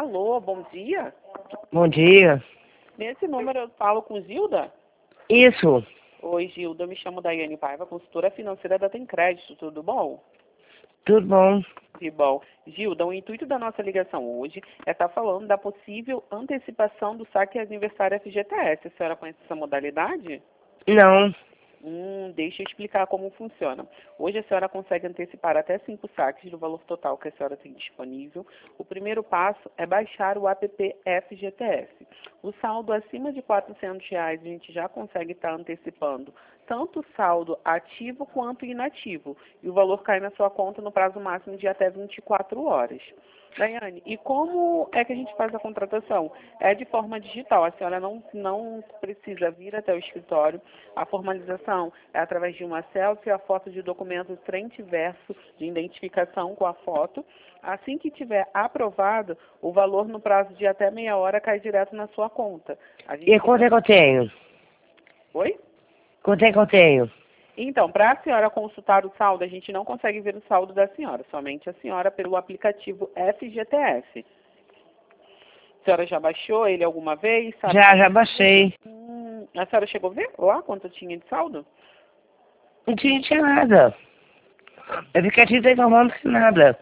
Alô, bom dia. Bom dia. Nesse número eu falo com Zilda? Isso. Oi, Gilda, eu me chamo Daiane Paiva, consultora financeira da Tem Crédito, tudo bom? Tudo bom? Que bom. Gilda, o intuito da nossa ligação hoje é estar falando da possível antecipação do saque aniversário FGTS. A senhora conhece essa modalidade? Não. Deixa eu explicar como funciona. Hoje a senhora consegue antecipar até 5 saques do valor total que a senhora tem disponível. O primeiro passo é baixar o app FGTS. O saldo acima de R$ 400 a gente já consegue estar antecipando tanto o saldo ativo quanto inativo. E o valor cai na sua conta no prazo máximo de até 24 horas. Daiane, e como é que a gente faz a contratação? É de forma digital, a senhora não precisa vir até o escritório. A formalização é através de uma selfie, a foto de documento frente e verso de identificação com a foto. Assim que tiver aprovado, o valor no prazo de até meia hora cai direto na sua conta. E quanto é que eu tenho? Oi? Quanto é que eu tenho? Então, para a senhora consultar o saldo, a gente não consegue ver o saldo da senhora, somente a senhora pelo aplicativo FGTS. A senhora já baixou ele alguma vez? Sabe Já baixei. A senhora chegou a ver lá quanto tinha de saldo? Não tinha nada. O aplicativo está informando que nada.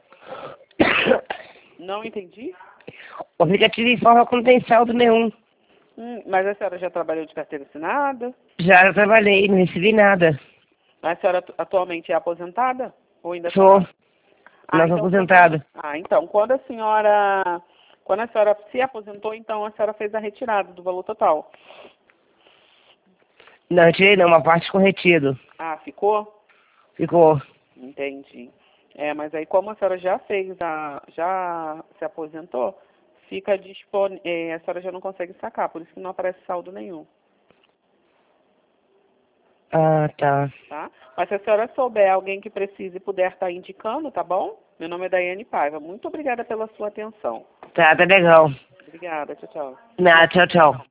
Não entendi. O aplicativo informa que não tem saldo nenhum. Mas a senhora já trabalhou de carteira assinada? Já trabalhei, não recebi nada. A senhora atualmente é aposentada? Ou ainda Sou. trabalha? Não sou aposentada. Então, quando a senhora se aposentou, então a senhora fez a retirada do valor total. Não, eu tirei não, uma parte ficou retido. Ficou? Ficou. Entendi. Mas aí como a senhora já já se aposentou, fica disponível, a senhora já não consegue sacar, por isso que não aparece saldo nenhum. Ah, tá. Tá? Mas se a senhora souber alguém que precise e puder estar indicando, tá bom? Meu nome é Daiane Paiva. Muito obrigada pela sua atenção. Tá legal. Obrigada. Tchau, tchau. Nada, tchau.